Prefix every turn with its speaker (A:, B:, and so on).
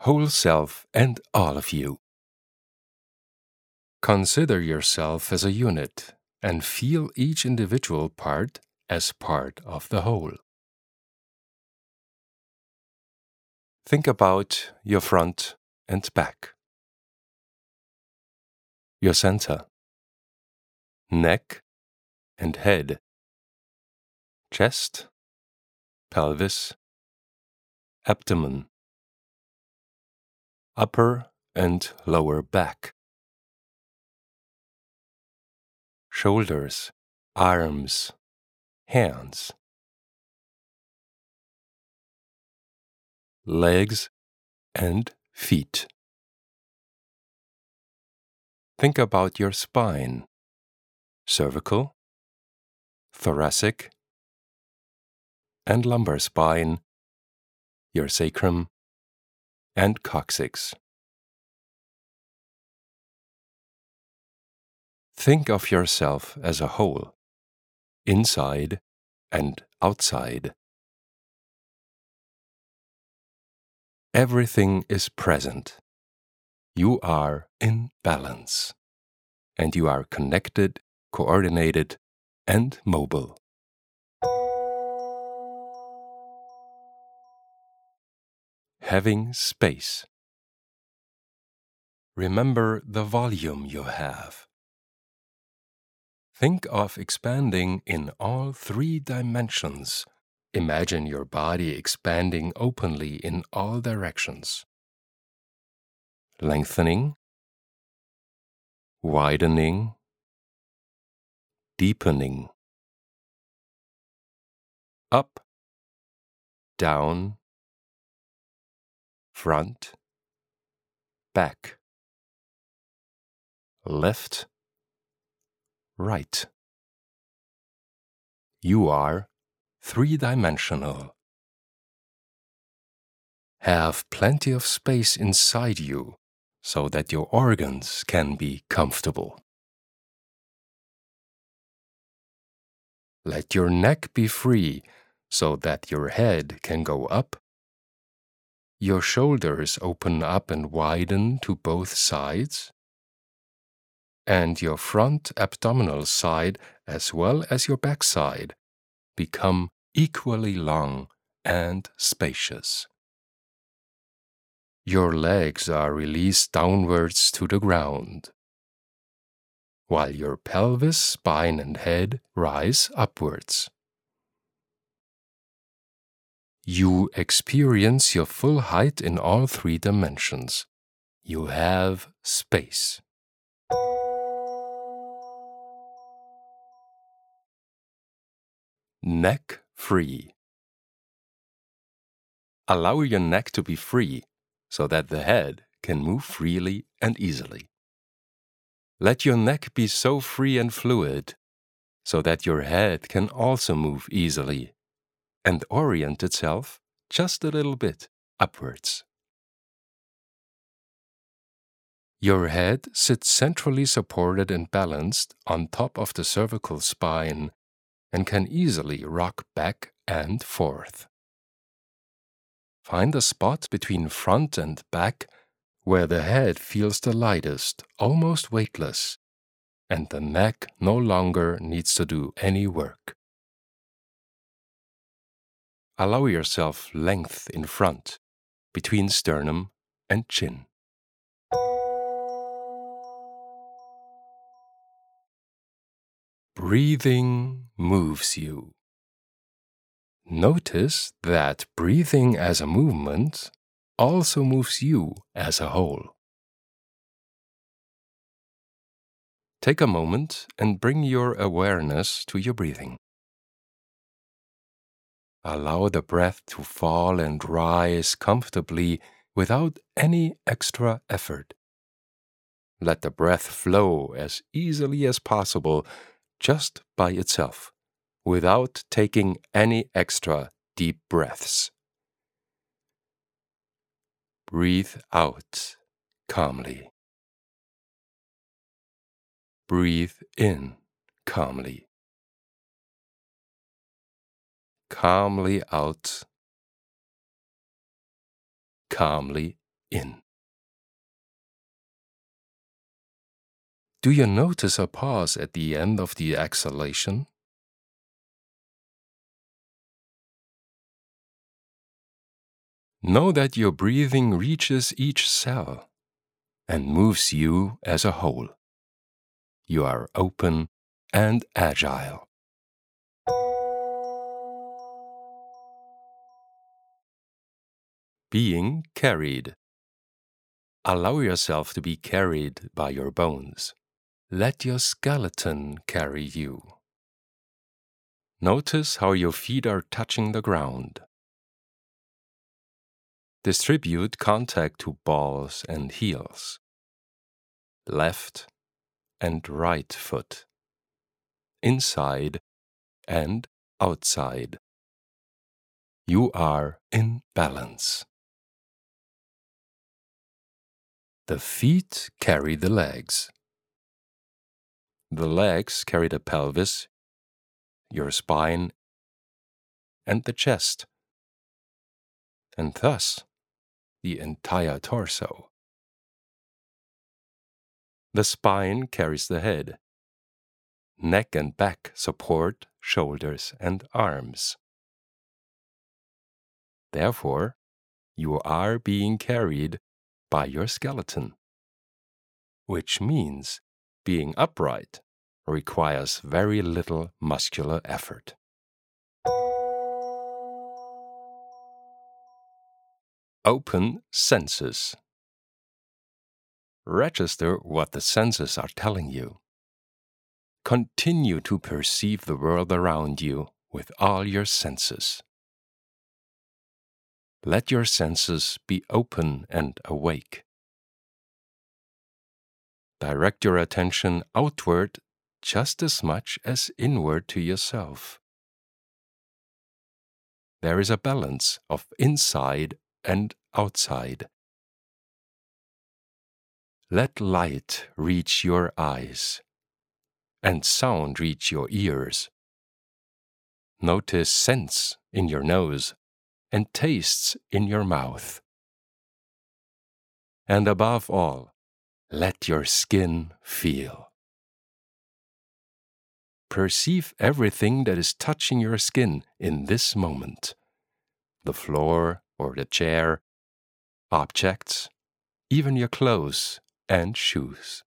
A: whole self and all of you. Consider yourself as a unit and feel each individual part as part of the whole. Think about your front and back, your center, neck and head, chest, pelvis, abdomen, upper and lower back, shoulders, arms, hands, legs and feet. Think about your spine, cervical, thoracic, and lumbar spine, your sacrum, and coccyx. Think of yourself as a whole, inside and outside. Everything is present. You are in balance, and you are connected, coordinated, and mobile. Having space. Remember the volume you have. Think of expanding in all 3 dimensions. Imagine your body expanding openly in all directions. Lengthening, widening, deepening. Up, down, front, back, left, right. You are 3-dimensional. Have plenty of space inside you so that your organs can be comfortable. Let your neck be free so that your head can go up. Your shoulders open up and widen to both sides. And your front abdominal side as well as your back side become equally long and spacious. Your legs are released downwards to the ground, while your pelvis, spine, and head rise upwards. You experience your full height in all 3 dimensions. You have space. Neck free. Allow your neck to be free so that the head can move freely and easily. Let your neck be so free and fluid so that your head can also move easily and orient itself just a little bit upwards. Your head sits centrally supported and balanced on top of the cervical spine and can easily rock back and forth. Find a spot between front and back where the head feels the lightest, almost weightless, and the neck no longer needs to do any work. Allow yourself length in front, between sternum and chin. Breathing moves you. Notice that breathing as a movement also moves you as a whole. Take a moment and bring your awareness to your breathing. Allow the breath to fall and rise comfortably without any extra effort. Let the breath flow as easily as possible just by itself, without taking any extra deep breaths. Breathe out calmly. Breathe in calmly. Calmly out. Calmly in. Do you notice a pause at the end of the exhalation? Know that your breathing reaches each cell and moves you as a whole. You are open and agile. Being carried. Allow yourself to be carried by your bones. Let your skeleton carry you. Notice how your feet are touching the ground. Distribute contact to balls and heels. Left and right foot. Inside and outside. You are in balance. The feet carry the legs. The legs carry the pelvis, your spine, and the chest, and thus the entire torso. The spine carries the head. Neck and back support shoulders and arms. Therefore, you are being carried by your skeleton, which means being upright requires very little muscular effort. Open senses. Register what the senses are telling you. Continue to perceive the world around you with all your senses. Let your senses be open and awake. Direct your attention outward just as much as inward to yourself. There is a balance of inside and outside. Let light reach your eyes and sound reach your ears. Notice scents in your nose and tastes in your mouth. And above all, let your skin feel. Perceive everything that is touching your skin in this moment. The floor or the chair, objects, even your clothes and shoes.